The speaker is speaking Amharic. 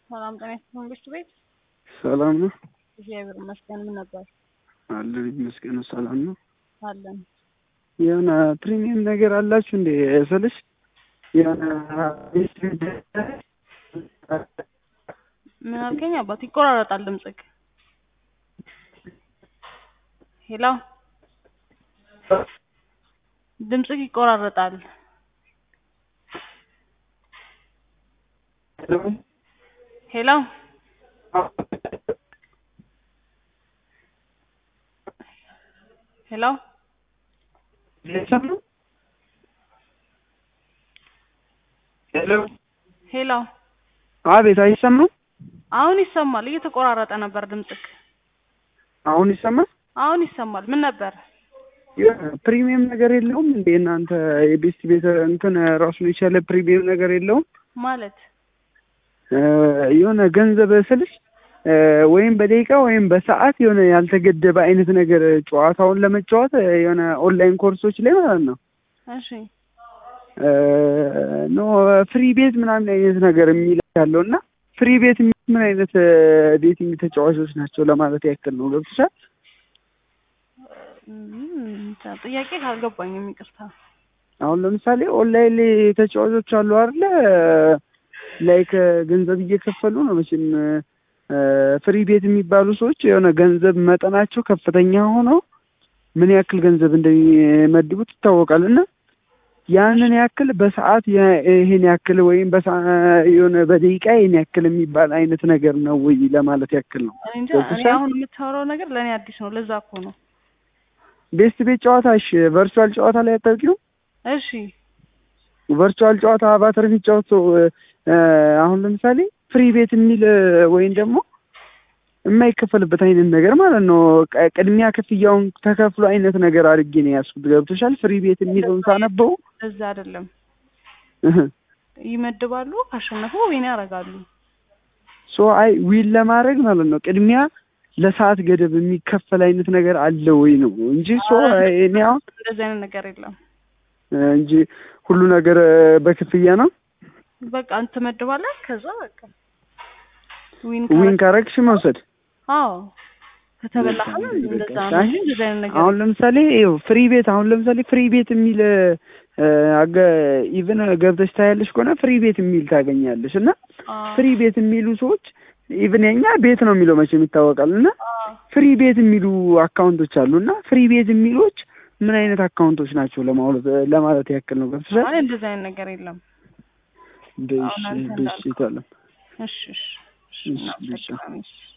ሰላም ጤና ይስጥልኝ ቤት ሰላም ነው። እግዚአብሔር ይመስገን። ምን ነበር? አለን ይመስገን ሰላም ነው። አለን። የሆነ ፕሪሚየም ነገር አላችሁ እንዴ ስልሽ የሆነ ምን አልከኝ? አባት ይቆራረጣል ድምጽክ። ሄሎ ድምጽክ ይቆራረጣል። ሄሎ ሄሎ ሄሎ ሄሎ አቤት፣ አይሰማም? አሁን ይሰማል። እየተቆራረጠ ነበር ድምጽክ። አሁን ይሰማል? አሁን ይሰማል። ምን ነበር? ፕሪሚየም ነገር የለውም እንዴ እናንተ? የቤስት ቤት እንትን ራሱን የቻለ ፕሪሚየም ነገር የለውም ማለት? የሆነ ገንዘብ ስልሽ ወይም በደቂቃ ወይም በሰዓት የሆነ ያልተገደበ አይነት ነገር ጨዋታውን ለመጫወት የሆነ ኦንላይን ኮርሶች ላይ ማለት ነው። እሺ ኖ ፍሪ ቤት ምናምን አይነት ነገር የሚል ያለውና ፍሪ ቤት ምን አይነት ቤቲንግ ተጫዋቾች ናቸው ለማለት ያክል ነው። ገብቶሻል? ጥያቄ ካልገባኝም ይቅርታ። አሁን ለምሳሌ ኦንላይን ላይ ተጫዋቾች አሉ አይደለ? ላይክ ገንዘብ እየከፈሉ ነው መቼም ፍሪ ቤት የሚባሉ ሰዎች የሆነ ገንዘብ መጠናቸው ከፍተኛ ሆኖ ምን ያክል ገንዘብ እንደሚመድቡት ይታወቃል። እና ያንን ያክል በሰዓት ይሄን ያክል ወይም የሆነ በደቂቃ ይሄን ያክል የሚባል አይነት ነገር ነው ወይ ለማለት ያክል ነው። እኔ አሁን የምታወራው ነገር ለኔ አዲስ ነው። ለዛ እኮ ነው። ቤስት ቤት ጨዋታ እሺ፣ ቨርቹዋል ጨዋታ ላይ አታውቂውም? እሺ ቨርቹዋል ጨዋታ አቫተር የሚጫወት ሰው አሁን ለምሳሌ ፍሪ ቤት የሚል ወይም ደግሞ የማይከፈልበት አይነት ነገር ማለት ነው። ቅድሚያ ክፍያውን ተከፍሎ አይነት ነገር አድርጌ ነው ያስኩት። ገብቶሻል? ፍሪ ቤት የሚለውን ሳነበው እዛ አይደለም ይመድባሉ፣ ካሸነፉ ዊን ያደርጋሉ። አይ ዊን ለማድረግ ማለት ነው ቅድሚያ ለሰዓት ገደብ የሚከፈል አይነት ነገር አለ ወይ ነው እንጂ እኔ አሁን እንደዚህ አይነት ነገር የለም እንጂ ሁሉ ነገር በክፍያ ነው። በቃ አንተ ትመድባለህ፣ ከዛ በቃ ዊን ካረግሽ መውሰድ። አዎ ከተበላህ እንደዛ ነው። እንደዚህ አይነት ነገር አሁን ለምሳሌ ፍሪ ቤት ፍሪ ቤት የሚል ኢቭን ገብተሽ ታያለሽ ከሆነ ፍሪ ቤት የሚል ታገኛለሽ። እና ፍሪ ቤት የሚሉ ሰዎች ኢቭን የኛ ቤት ነው የሚለው መቼም ይታወቃል። እና ፍሪ ቤት የሚሉ አካውንቶች አሉና ፍሪ ቤት የሚሉት ምን አይነት አካውንቶች ናቸው ለማለት ያክል ነው። ገብቶሻል? አይ እንደዚህ አይነት ነገር የለም። እሺ እሺ